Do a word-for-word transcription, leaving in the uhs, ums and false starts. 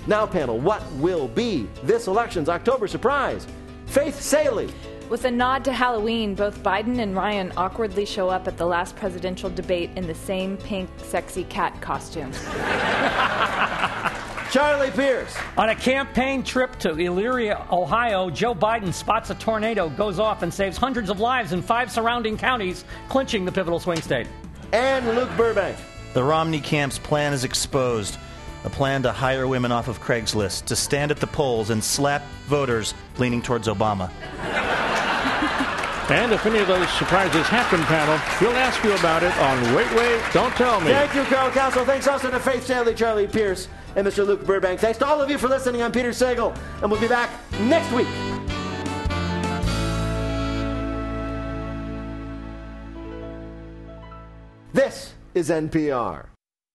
Now, panel, what will be this election's October surprise? Faith Salie. With a nod to Halloween, both Biden and Ryan awkwardly show up at the last presidential debate in the same pink, sexy cat costume. Charlie Pierce. On a campaign trip to Elyria, Ohio, Joe Biden spots a tornado, goes off, and saves hundreds of lives in five surrounding counties, clinching the pivotal swing state. And Luke Burbank. The Romney camp's plan is exposed. A plan to hire women off of Craigslist to stand at the polls and slap voters leaning towards Obama. And if any of those surprises happen, panel, we'll ask you about it on Wait, Wait, Don't Tell Me. Thank you, Carl Castle. Thanks also to Faith Salie, Charlie Pierce, and Mister Luke Burbank. Thanks to all of you for listening. I'm Peter Sagal, and we'll be back next week. This is N P R.